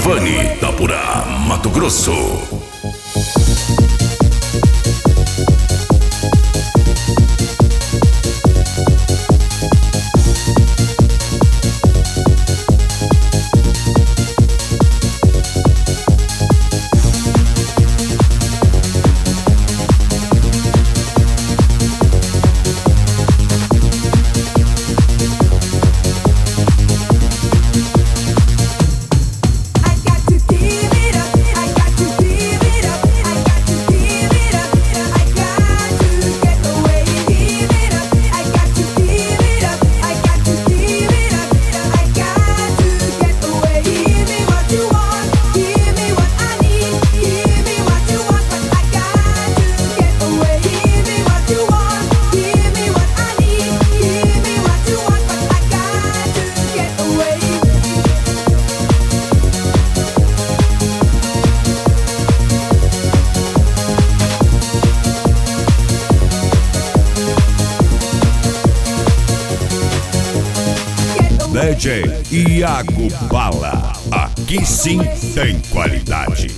Giovanni Itapurá, Mato Grosso. DJ Iago Bala, aqui sim tem qualidade.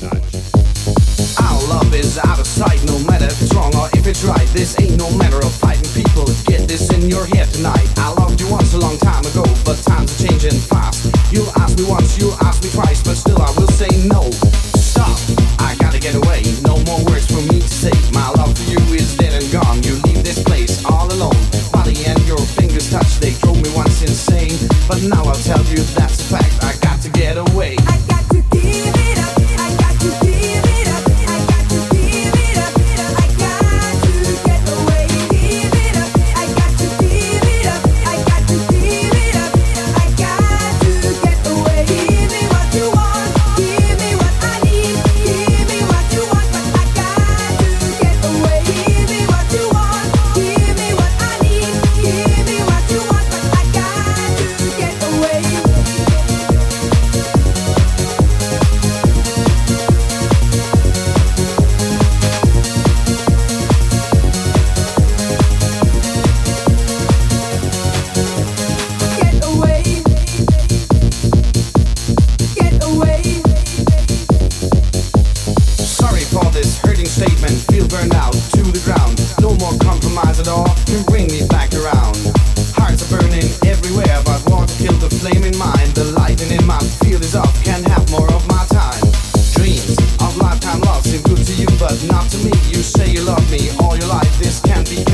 Our love is out of sight, no matter if it's wrong or if it's right. This ain't no matter of fighting people. Get this in your head tonight. I loved you once a long time ago, but times are changing fast. You asked me once, you asked me twice, but still I will say no. Stop, I gotta get away. No more words for me to say. My love for you is dead and gone. You leave this place all alone. Body and your fingers touch, they drove me once insane. But now I'll tell you that's a fact. I got to get away. I got to give it up. I got to give it up. I got to give it up. I got to get away. Give it up. I got to give it up. I got to give it up. I got to get away. Give me what you want. Give me what I need. Give me what you want, but I got to get away. Give me what you want. Give me what I need. Give me what you want, but I got to get away. Get away. Get away. Sorry for this hurting statement. Feel burned out to the ground. No more compromise at all can bring me back around. Hearts are burning everywhere, but what killed the flame in mine? The lighting in my field is up. Can't have more of my time. Dreams of lifetime love seem good to you, but not to me. You say you love me all your life. This can't be